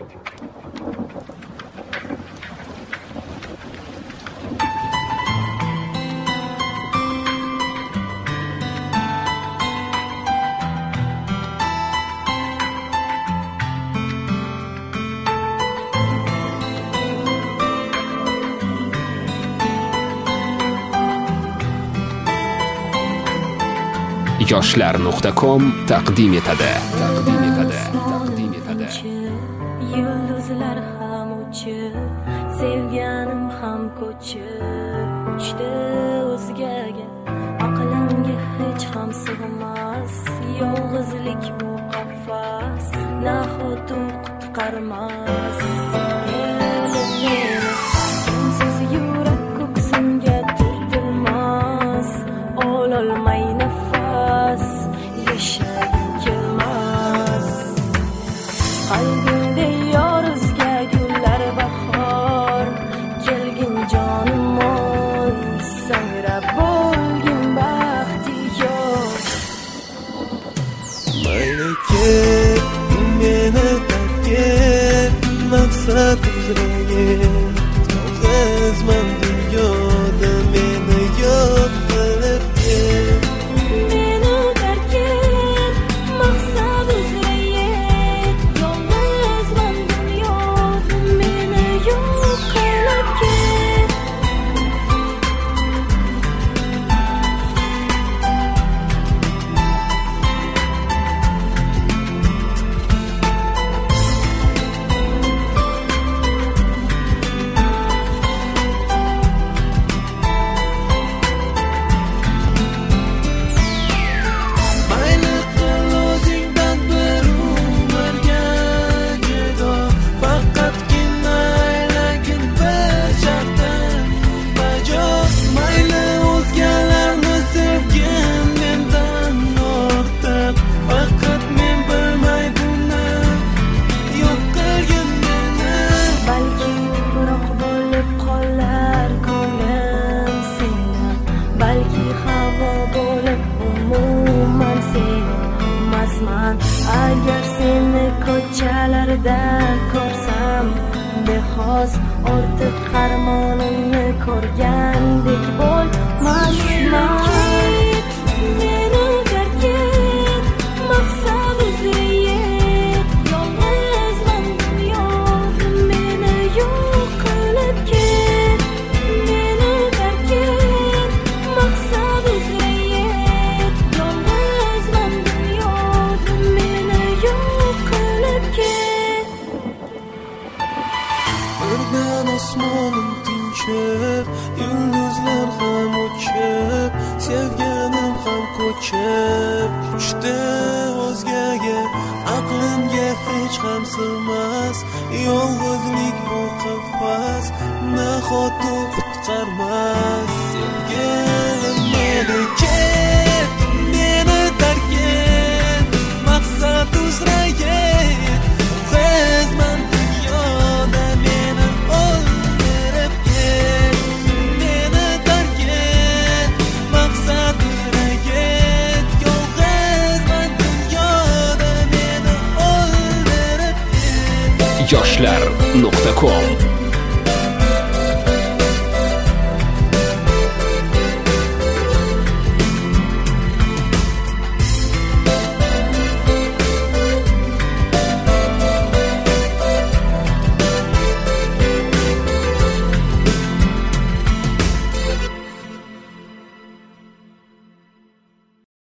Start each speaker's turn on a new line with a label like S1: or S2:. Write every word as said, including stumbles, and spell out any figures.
S1: yoshlar nuqta com taqdim etadi. Taqdim etadi. Taqdim etadi.
S2: Yulduzlar ham uchib, sevganim ham ko'chib, uchdi o'zgaga. Aqlimga hech ham sig'mas, yolg'izlik bu qafas, na xotin qutqarmas. Sensiz yurak ko'ksimga turtilmas, ololmay nafas, yashagim kelmas. Qalbimda yoruzga gullar bahor, kelgin jonim oy, sangrab bo'lgin baxti yo'q.
S3: Mayli ket, meni tark maqsad uzraga. Yolg'izman dunyoda, meni yo'q qilib ket.
S2: Meni tark et, maqsad uzraga. Yolg'izman dunyoda, meni yo'q qilib ket.
S3: Mayli qil o'zingdan bir umrga judo, faqatgina aylagin bir shartdan bajo. Mayli o'zgalarni sevgin mendan ortiq, faqat men bilmay buni yo'q qilgin meni.
S2: Balki tuproq bo'lib qolar ko'nglim sendan, balki havo bo'lib umuman sevmasman. Agar seni ko'chalarda ko'rsam, bexos ortiq harmonimni ko'rgandek bo'lmasman. Meni tark et, maqsad uzra yet. Yolg'izman dunyoda, meni yo'q qilib ket. Meni tark et, maqsad uzra yet. Yolg'izman dunyoda, meni yo'q qilib ket.
S3: Birdan osmonim tinchib, yulduzlar ham o'chib, sevganim ham ko'chib, uchdi o'zgaga. Aqlimga hech ham sig'mas, yolg'izlik bu qafas, na xotin qutqarmas. Sevgilim meni ket, meni tark et, maqsad uzra yet. Yolg'izman dunyoda, meni o'ldirib ket. Meni tark et, maqsad uzra yet. Yolg'izman dunyoda, meni o'ldirib ket.
S1: yoshlar nuqta com